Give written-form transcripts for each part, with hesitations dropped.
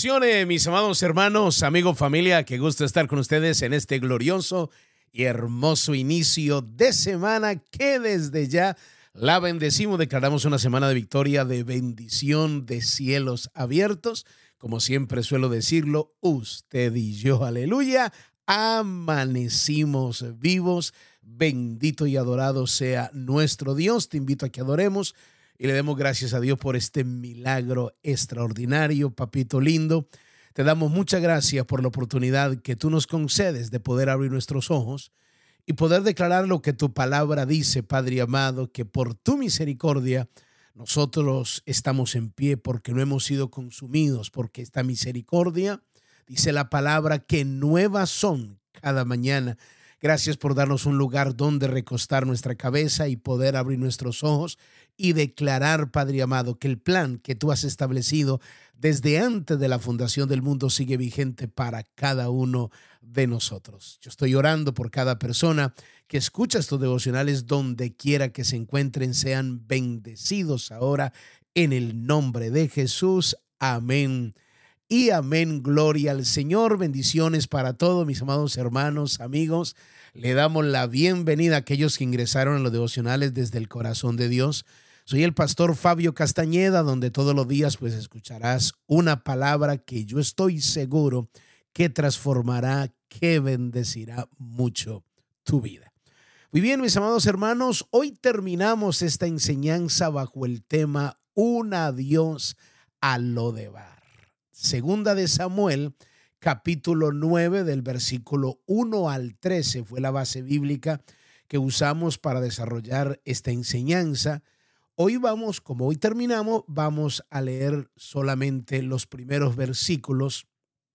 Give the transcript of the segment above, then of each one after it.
Bendiciones, mis amados hermanos, amigos, familia, qué gusto estar con ustedes en este glorioso y hermoso inicio de semana que desde ya la bendecimos. Declaramos una semana de victoria, de bendición, de cielos abiertos. Como siempre suelo decirlo, usted y yo, aleluya, amanecimos vivos. Bendito y adorado sea nuestro Dios. Te invito a que adoremos y le demos gracias a Dios por este milagro extraordinario, papito lindo. Te damos muchas gracias por la oportunidad que tú nos concedes de poder abrir nuestros ojos y poder declarar lo que tu palabra dice, Padre amado, que por tu misericordia nosotros estamos en pie porque no hemos sido consumidos, porque esta misericordia, dice la palabra, que nuevas son cada mañana. Gracias por darnos un lugar donde recostar nuestra cabeza y poder abrir nuestros ojos y declarar, Padre amado, que el plan que tú has establecido desde antes de la fundación del mundo sigue vigente para cada uno de nosotros. Yo estoy orando por cada persona que escucha estos devocionales donde quiera que se encuentren, sean bendecidos ahora en el nombre de Jesús. Amén. Y amén, gloria al Señor, bendiciones para todos mis amados hermanos, amigos. Le damos la bienvenida a aquellos que ingresaron a los devocionales desde el corazón de Dios. Soy el pastor Fabio Castañeda, donde todos los días pues escucharás una palabra que yo estoy seguro que transformará, que bendecirá mucho tu vida. Muy bien, mis amados hermanos, hoy terminamos esta enseñanza bajo el tema Un adiós a Lodebar. Segunda de Samuel, capítulo 9, del versículo 1 al 13, fue la base bíblica que usamos para desarrollar esta enseñanza. Hoy como hoy terminamos, vamos a leer solamente los primeros versículos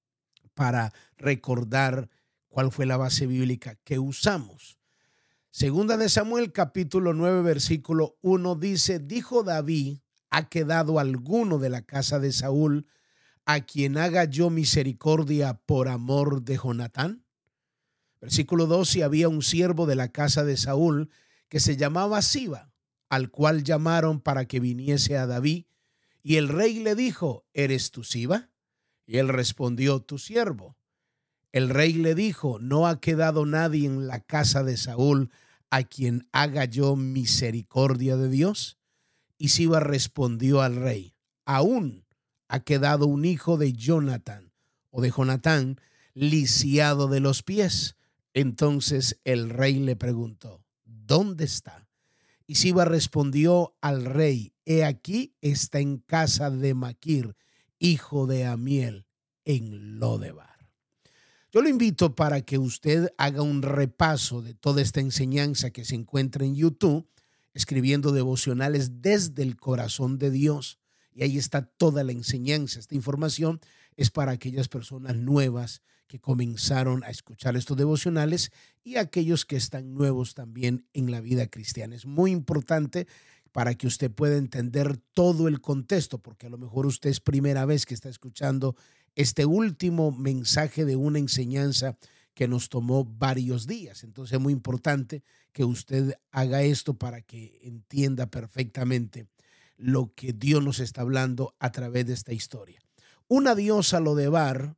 para recordar cuál fue la base bíblica que usamos. Segunda de Samuel, capítulo 9, versículo 1 dice: dijo David, ¿ha quedado alguno de la casa de Saúl a quien haga yo misericordia por amor de Jonatán? Versículo 2, y había un siervo de la casa de Saúl que se llamaba Siba, al cual llamaron para que viniese a David, y el rey le dijo: ¿eres tú Siba? Y él respondió: tu siervo. El rey le dijo: no ha quedado nadie en la casa de Saúl a quien haga yo misericordia de Dios. Y Siba respondió al rey: aún ha quedado un hijo de Jonatán o de Jonatán lisiado de los pies. Entonces el rey le preguntó: ¿dónde está? Y Siba respondió al rey: he aquí, está en casa de Maquir, hijo de Amiel, en Lodebar. Yo lo invito para que usted haga un repaso de toda esta enseñanza que se encuentra en YouTube, escribiendo devocionales desde el corazón de Dios. Y ahí está toda la enseñanza. Esta información es para aquellas personas nuevas que comenzaron a escuchar estos devocionales y aquellos que están nuevos también en la vida cristiana. Es muy importante para que usted pueda entender todo el contexto, porque a lo mejor usted es primera vez que está escuchando este último mensaje de una enseñanza que nos tomó varios días. Entonces es muy importante que usted haga esto para que entienda perfectamente lo que Dios nos está hablando a través de esta historia. Un adiós a Lodebar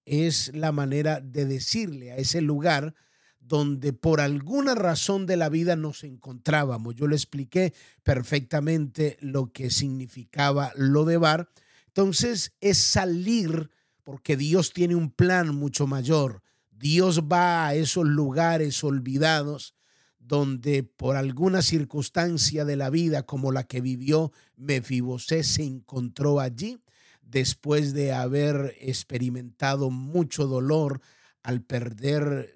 es la manera de decirle a ese lugar donde por alguna razón de la vida nos encontrábamos. Yo le expliqué perfectamente lo que significaba Lodebar. Entonces es salir, porque Dios tiene un plan mucho mayor. Dios va a esos lugares olvidados donde por alguna circunstancia de la vida como la que vivió Mefibosé se encontró allí después de haber experimentado mucho dolor al perder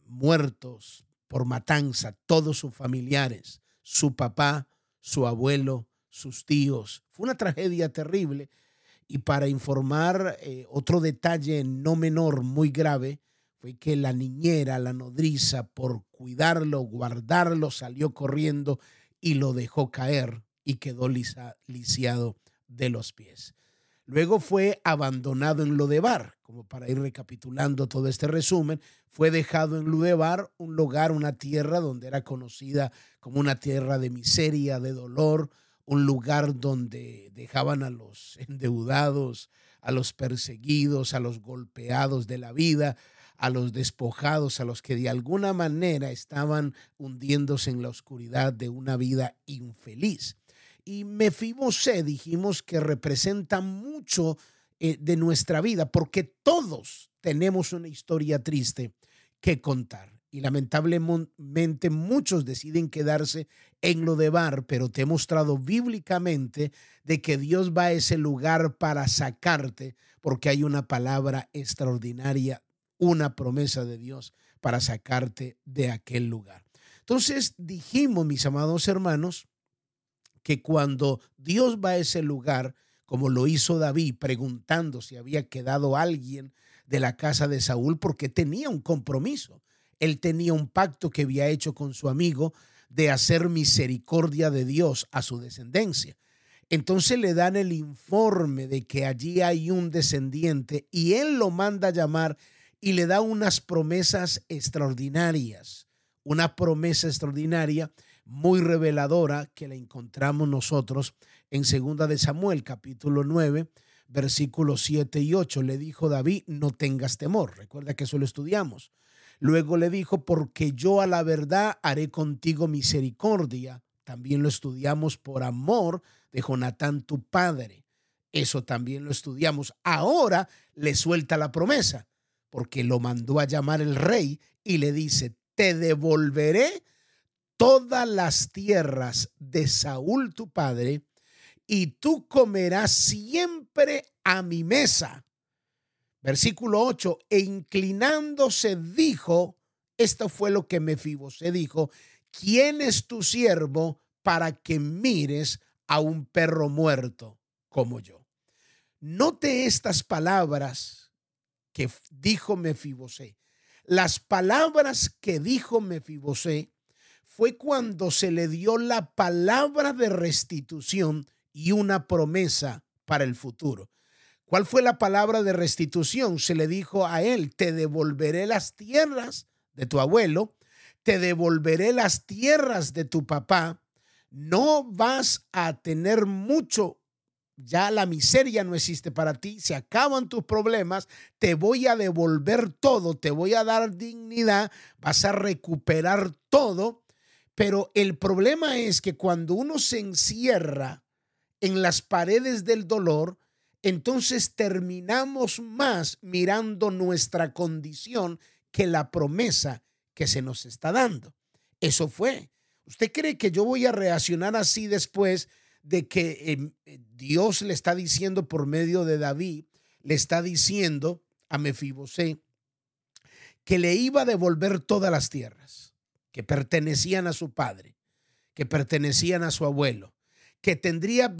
muertos por matanza todos sus familiares, su papá, su abuelo, sus tíos. Fue una tragedia terrible. Y para informar, otro detalle no menor, muy grave, fue que la niñera, la nodriza, por cuidarlo, guardarlo, salió corriendo y lo dejó caer y quedó lisiado de los pies. Luego fue abandonado en Lodebar, como para ir recapitulando todo este resumen. Fue dejado en Lodebar, un lugar, una tierra donde era conocida como una tierra de miseria, de dolor, un lugar donde dejaban a los endeudados, a los perseguidos, a los golpeados de la vida, a los despojados, a los que de alguna manera estaban hundiéndose en la oscuridad de una vida infeliz. Y Mefibosé dijimos que representa mucho de nuestra vida, porque todos tenemos una historia triste que contar. Y lamentablemente muchos deciden quedarse en Lodebar, pero te he mostrado bíblicamente de que Dios va a ese lugar para sacarte, porque hay una palabra extraordinaria, una promesa de Dios para sacarte de aquel lugar. Entonces dijimos, mis amados hermanos, que cuando Dios va a ese lugar, como lo hizo David, preguntando si había quedado alguien de la casa de Saúl, porque tenía un compromiso. Él tenía un pacto que había hecho con su amigo de hacer misericordia de Dios a su descendencia. Entonces le dan el informe de que allí hay un descendiente y él lo manda a llamar y le da unas promesas extraordinarias, una promesa extraordinaria muy reveladora que la encontramos nosotros en 2 de Samuel, capítulo 9, versículos 7 y 8. Le dijo David, no tengas temor. Recuerda que eso lo estudiamos. Luego le dijo, porque yo a la verdad haré contigo misericordia. También lo estudiamos por amor de Jonatán tu padre. Eso también lo estudiamos. Ahora le suelta la promesa, porque lo mandó a llamar el rey y le dice, te devolveré todas las tierras de Saúl tu padre y tú comerás siempre a mi mesa. Versículo 8, e inclinándose dijo, esto fue lo que Mefibosé dijo, ¿quién es tu siervo para que mires a un perro muerto como yo? Note estas palabras que dijo Mefibosé. Las palabras que dijo Mefibosé fue cuando se le dio la palabra de restitución y una promesa para el futuro. ¿Cuál fue la palabra de restitución? Se le dijo a él, te devolveré las tierras de tu abuelo, te devolveré las tierras de tu papá, no vas a tener mucho, ya la miseria no existe para ti, se acaban tus problemas, te voy a devolver todo, te voy a dar dignidad, vas a recuperar todo, pero el problema es que cuando uno se encierra en las paredes del dolor, entonces terminamos más mirando nuestra condición que la promesa que se nos está dando. Eso fue. ¿Usted cree que yo voy a reaccionar así después de que Dios le está diciendo por medio de David, le está diciendo a Mefibosé que le iba a devolver todas las tierras que pertenecían a su padre, que pertenecían a su abuelo, que tendría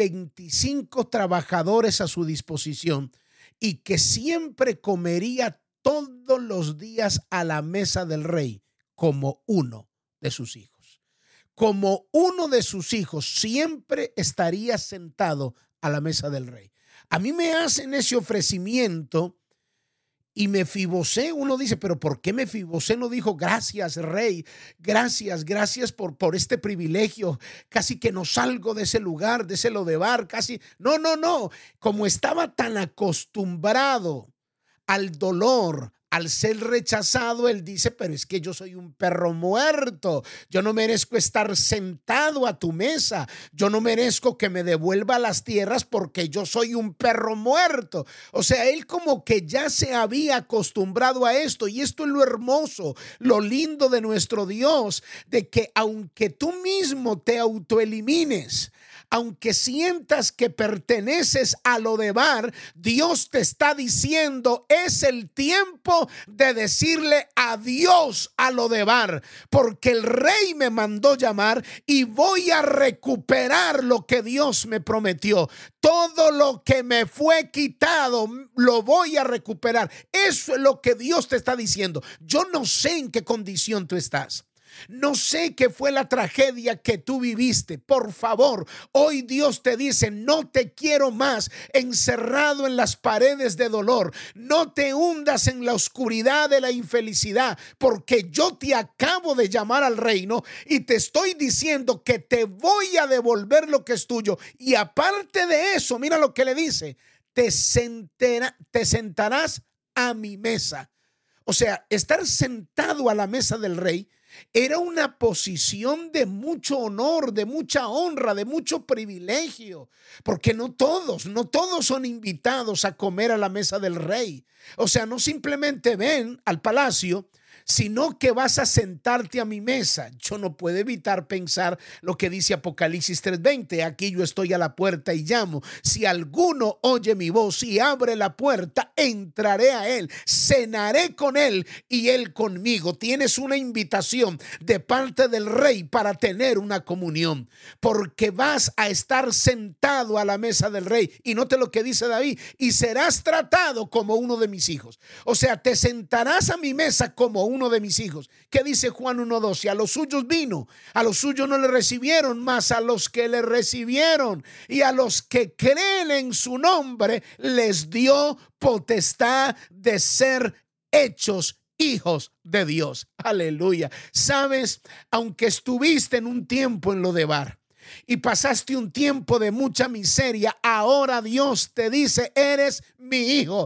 25 trabajadores a su disposición y que siempre comería todos los días a la mesa del rey como uno de sus hijos? Como uno de sus hijos siempre estaría sentado a la mesa del rey. A mí me hacen ese ofrecimiento y Mefibosé, uno dice, pero ¿por qué Mefibosé no dijo gracias, rey? Gracias por este privilegio. Casi que no salgo de ese lugar, de ese Lodebar, casi. No. Como estaba tan acostumbrado al dolor, al ser rechazado, él dice, pero es que yo soy un perro muerto, yo no merezco estar sentado a tu mesa, yo no merezco que me devuelva las tierras porque yo soy un perro muerto. O sea, él como que ya se había acostumbrado a esto, y esto es lo hermoso, lo lindo de nuestro Dios, de que aunque tú mismo te autoelimines, aunque sientas que perteneces a Lodebar, Dios te está diciendo, es el tiempo de decirle adiós a Lodebar, porque el rey me mandó llamar y voy a recuperar lo que Dios me prometió. Todo lo que me fue quitado lo voy a recuperar. Eso es lo que Dios te está diciendo. Yo no sé en qué condición tú estás. No sé qué fue la tragedia que tú viviste. Por favor, hoy Dios te dice, no te quiero más encerrado en las paredes de dolor. No te hundas en la oscuridad de la infelicidad, porque yo te acabo de llamar al reino y te estoy diciendo que te voy a devolver lo que es tuyo. Y aparte de eso, mira lo que le dice, te sentarás a mi mesa. O sea, estar sentado a la mesa del rey era una posición de mucho honor, de mucha honra, de mucho privilegio, porque no todos son invitados a comer a la mesa del rey. O sea, no simplemente ven al palacio, sino que vas a sentarte a mi mesa. Yo no puedo evitar pensar lo que dice Apocalipsis 3:20. Aquí yo estoy a la puerta y llamo. Si alguno oye mi voz y abre la puerta, entraré a él, cenaré con él y él conmigo. Tienes una invitación de parte del rey para tener una comunión, porque vas a estar sentado a la mesa del rey. Y note lo que dice David: y serás tratado como uno de mis hijos. O sea, te sentarás a mi mesa como uno de mis hijos. ¿Qué dice Juan 1:12? A los suyos vino, a los suyos no le recibieron, mas a los que le recibieron y a los que creen en su nombre les dio potestad de ser hechos hijos de Dios. Aleluya. Sabes, aunque estuviste en un tiempo en Lodebar y pasaste un tiempo de mucha miseria, ahora Dios te dice: eres mi hijo.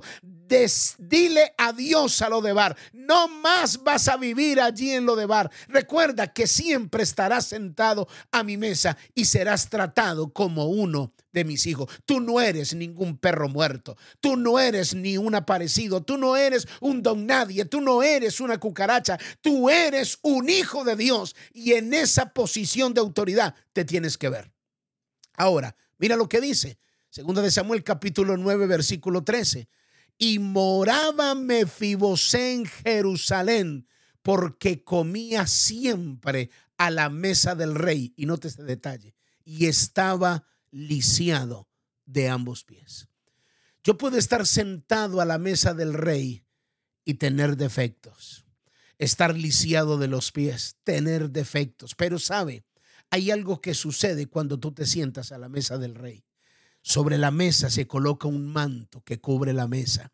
Dile adiós a Lodebar. No más vas a vivir allí en Lodebar. Recuerda que siempre estarás sentado a mi mesa y serás tratado como uno de mis hijos. Tú no eres ningún perro muerto. Tú no eres ni un aparecido. Tú no eres un don nadie. Tú no eres una cucaracha. Tú eres un hijo de Dios, y en esa posición de autoridad te tienes que ver. Ahora, mira lo que dice 2 de Samuel capítulo 9 versículo 13. Y moraba Mefibosé en Jerusalén, porque comía siempre a la mesa del rey. Y note este detalle: y estaba lisiado de ambos pies. Yo puedo estar sentado a la mesa del rey y tener defectos, estar lisiado de los pies, tener defectos. Pero sabe, hay algo que sucede cuando tú te sientas a la mesa del rey. Sobre la mesa se coloca un manto que cubre la mesa.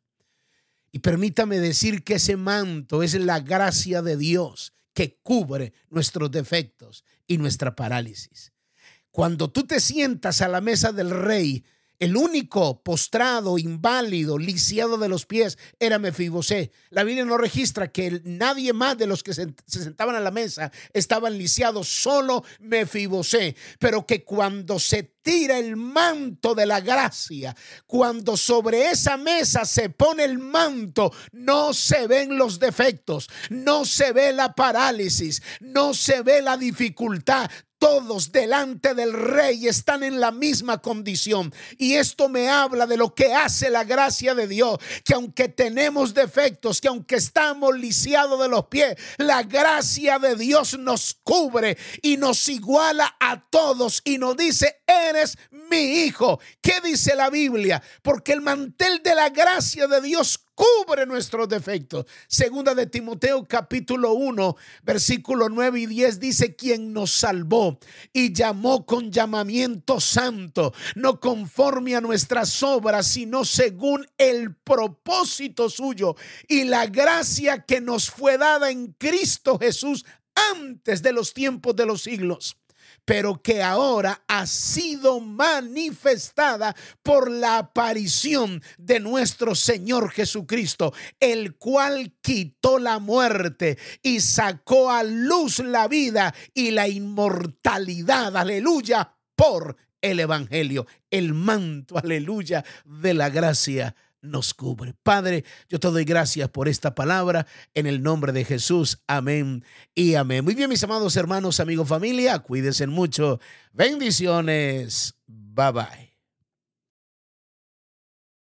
Y permítame decir que ese manto es la gracia de Dios que cubre nuestros defectos y nuestra parálisis. Cuando tú te sientas a la mesa del rey, el único postrado, inválido, lisiado de los pies era Mefibosé. La Biblia no registra que nadie más de los que se sentaban a la mesa estaban lisiados, solo Mefibosé. Pero que cuando se tira el manto de la gracia, cuando sobre esa mesa se pone el manto, no se ven los defectos, no se ve la parálisis, no se ve la dificultad. Todos delante del rey están en la misma condición. Y esto me habla de lo que hace la gracia de Dios, que aunque tenemos defectos, que aunque estamos lisiados de los pies, la gracia de Dios nos cubre y nos iguala a todos y nos dice: eres mi hijo. ¿Qué dice la Biblia? Porque el mantel de la gracia de Dios cubre nuestros defectos. Segunda de Timoteo capítulo 1 versículo 9 y 10 dice: quien nos salvó y llamó con llamamiento santo, no conforme a nuestras obras, sino según el propósito suyo y la gracia que nos fue dada en Cristo Jesús antes de los tiempos de los siglos, pero que ahora ha sido manifestada por la aparición de nuestro Señor Jesucristo, el cual quitó la muerte y sacó a luz la vida y la inmortalidad, aleluya, por el evangelio. El manto, aleluya, de la gracia nos cubre. Padre, yo te doy gracias por esta palabra en el nombre de Jesús. Amén y amén. Muy bien, mis amados hermanos, amigos, familia, cuídense mucho. Bendiciones. Bye bye.